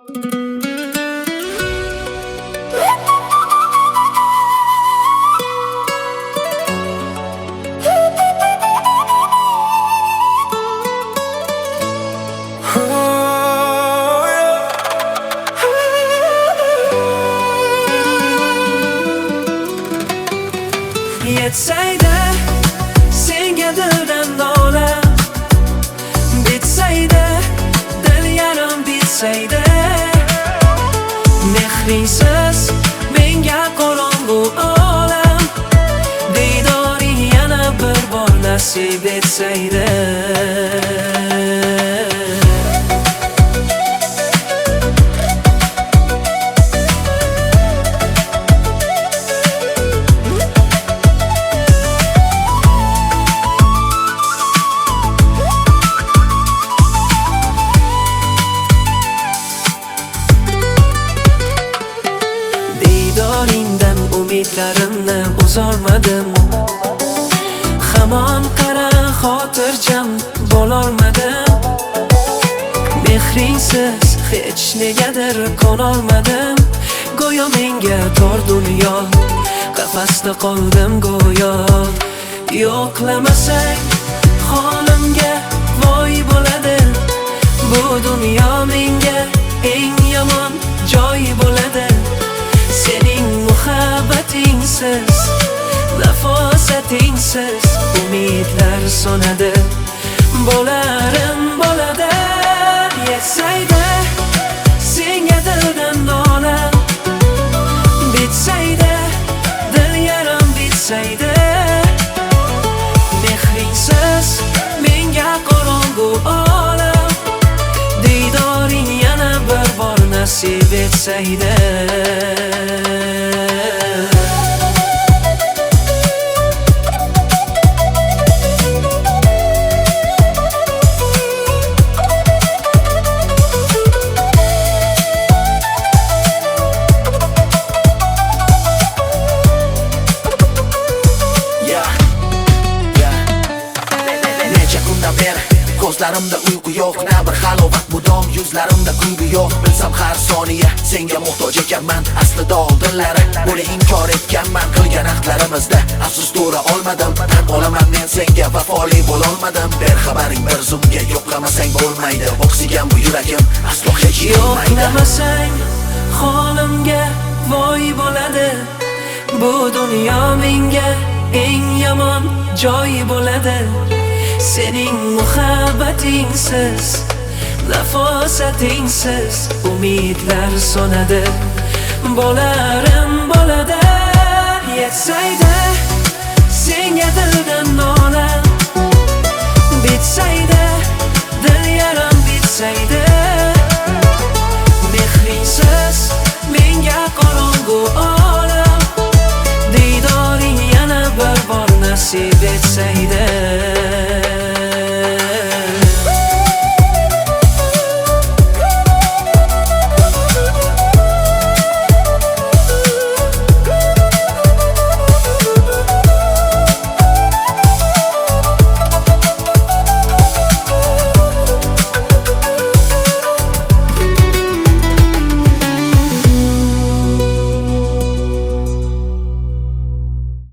Yetsaydi senga dildan nola, bitsaydi dil yarim bitsaydi, mehringsiz menga qorong'u olam, diydoring yana bir bor nasib etsaydi. Diydoringdan umidlarimni uzolmadim, hamon qara xotirjam bo'lolmadim, mehringsiz hech negadir qonolmadim, go'yo menga tor dunyo, qafasda qoldim go'yo. Yo'qlamasang holimga voy bo'ladi, bu dunyo menga eng yomon joy bo'ladi. Sening muhabbatingsiz, nafosatingsiz umidlar so'nadi, bo'larim bo'ladi. Yetsaydi senga dildan nola, bitsaydi dil yarim bitsaydi, mehringsiz menga qorong'u olam, diydoring yana bir bor nasib etsaydi. Ko'zlarimda uyqu yo'q, na bir halovat mudom, yuzlarimda kulgi yo'q. Bilsam har soniya senga muhtoj ekanman, aslida oldinlari buni inkor etganman. Qilgan ahdlarimizda afsus to'ra olmadim, tan olaman men senga vafoli bo'lolmadim. Berxabaring bir zumga yo'qlamasang bo'lmaydi, oksigan bu yuragim aslo hech yo'qmaydi. Yo'qlamasang holimga voy bo'ladi, bu dunyo menga eng yomon joy bo'ladi. Sening muhabbatingsiz, nafosatingsiz umidlar so'nadi, bo'larim bo'ladi. Yetsaydi